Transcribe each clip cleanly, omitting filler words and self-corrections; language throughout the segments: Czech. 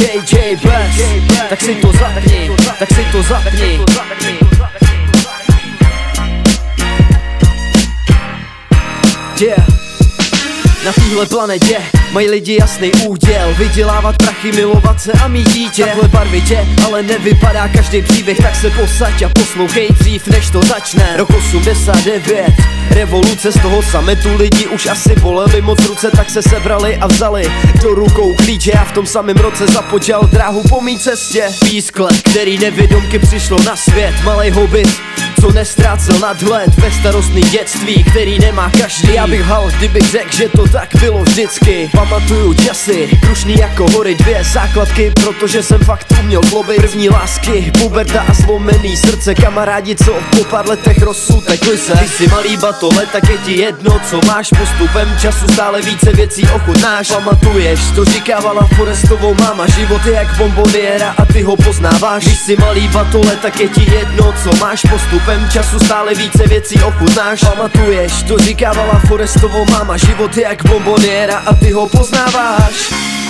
JJ Bless, tak si to zapni, tak si to zapni. Yeah. Na téhle planetě mají lidi jasný úděl, vydělávat prachy, milovat se a mít dítě. Takhle barvitě, ale nevypadá každý příběh, tak se posaď a poslouchej dřív, než to začne. Rok 89, revoluce, z toho sametu lidi už asi boleli moc ruce, tak se sebrali a vzali do rukou klíče. A v tom samém roce započal dráhu po mý cestě. Pískle, který nevědomky přišlo na svět, malej hobit, co nestrácel nadhled ve starostný dětství, který nemá každý. Já bych hal, kdybych řekl, že to tak bylo vždycky. Pamatuju časy, krušný jako hory, dvě základky, protože jsem fakt uměl zlobit. První lásky, puberta a zlomený srdce, kamarádi, co po pár letech rozsutekli se. Ty jsi malý batole, tak je ti jedno, co máš, postupem času stále více věcí ochutnáš. Pamatuješ, to říkávala Forestovou máma, život je jak bomboniéra a ty ho poznáváš. Když jsi malý batole, tak je ti jedno, co máš, postupem času stále více věcí ochutnáš. Pamatuješ, to říkávala Forestovou máma, život je jak bomboniéra a ty ho poznáváš.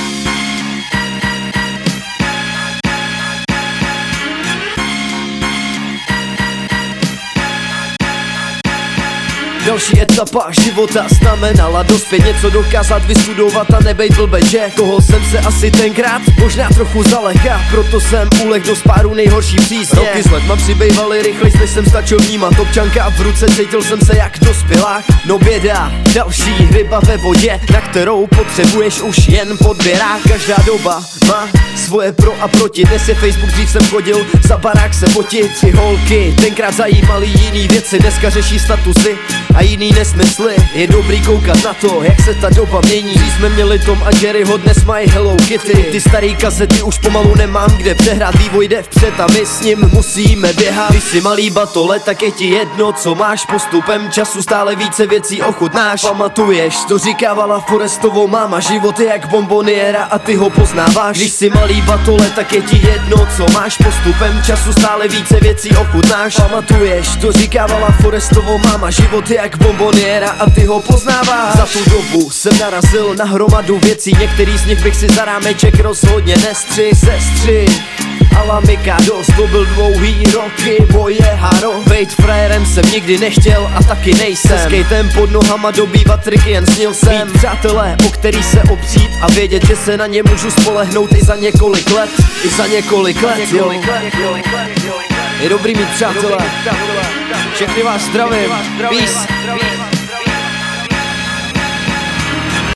Další etapa života znamenala dospět, něco dokázat, vystudovat a nebejt blbeže. Koho jsem se asi tenkrát možná trochu zaleka, proto jsem uleh do spáru nejhorší přísně. Roky s letma přibývaly rychlejš, než jsem stačil vnímat. Občanka v ruce, cítil jsem se jak dospělák. No běda, další ryba ve vodě, na kterou potřebuješ už jen podběrák. Každá doba má svoje pro a proti, dnes je Facebook, dřív jsem chodil za barák se fotit. Ty holky tenkrát zajímaly jiný věci, dneska řeší statusy a jiný nesmysly. Je dobrý koukat na to, jak se ta doba mění. Dřív jsme měli Tom a Jerryho, dnes mají Hello Kitty. Ty starý kazety už pomalu nemám kde přehrát, vývoj jde vpřed a my s ním musíme běhat. Když jsi malý batole, tak je ti jedno, co máš, postupem času stále více věcí ochutnáš. Pamatuješ, to říkávala Forestovou máma, život je jak bomboniéra a ty ho poznáváš. Když jsi malý batole, tak je ti jedno, co máš, postupem času stále více věcí ochutnáš. Pamatuješ, to říkávala Forestovou máma, život je jak bomboniéra a ty ho poznáváš. Za tu dobu jsem narazil na hromadu věcí, některý z nich bych si za rámeček rozhodně nestřih. Sestřih Ala Mikados, to byl dlouhý roky moje haro. Bejt frajerem jsem nikdy nechtěl a taky nejsem. Se skatem pod nohama dobývat triky jen snil jsem. Mít přátelé, o který se opřít a vědět, že se na ně můžu spolehnout i za několik let. I za několik let, jo. Je dobrý mít přátelé. Všechny vás zdravím. Peace.